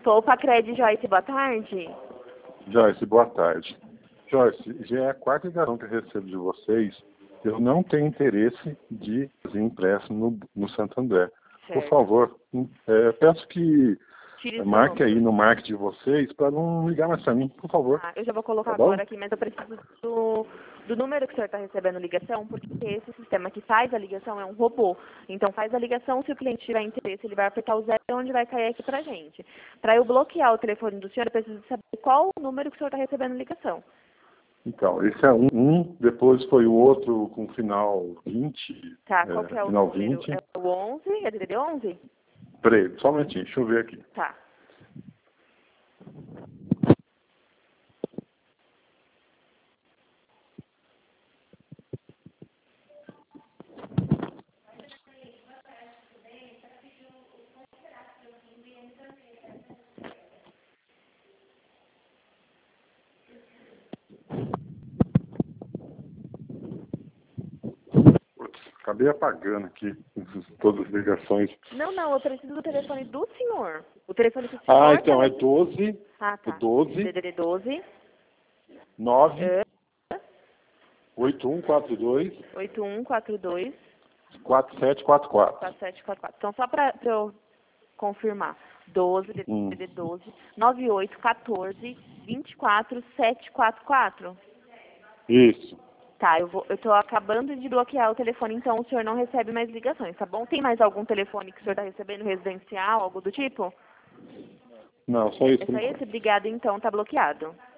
Poupa Cred Joyce, boa tarde. Joyce, boa tarde. Joyce, já é a quarta ligação que eu recebo de vocês. Eu não tenho interesse de fazer empréstimo no Santo André. Certo. Por favor, peço que marque número aí no marketing de vocês para não ligar mais para mim, por favor. Eu já vou colocar Tá bom? agora aqui, mas eu preciso do número que o senhor está recebendo ligação, porque esse sistema que faz a ligação é um robô. Então faz a ligação, se o cliente tiver interesse, ele vai apertar o zero onde vai cair aqui pra gente. Para eu bloquear o telefone do senhor, eu preciso saber qual o número que o senhor está recebendo ligação. Então, esse é um, depois foi o outro com final 20. Tá, qual que é o final número? 20. É o 11? É DDD 11? Peraí, só um momentinho, deixa eu ver aqui. Tá. Acabei apagando aqui todas as ligações. Não, eu preciso do telefone do senhor. O telefone que o senhor... Então é 12. Ah, tá. 12. DDD 12. 9. 8142. 8142. 4744. 4744. Então, só para eu confirmar. 12, DDD 12, 9814 24744. Isso. Tá, eu tô acabando de bloquear o telefone, então o senhor não recebe mais ligações, tá bom? Tem mais algum telefone que o senhor está recebendo residencial, algo do tipo? Não, só isso. É só esse? Obrigada, então, tá bloqueado.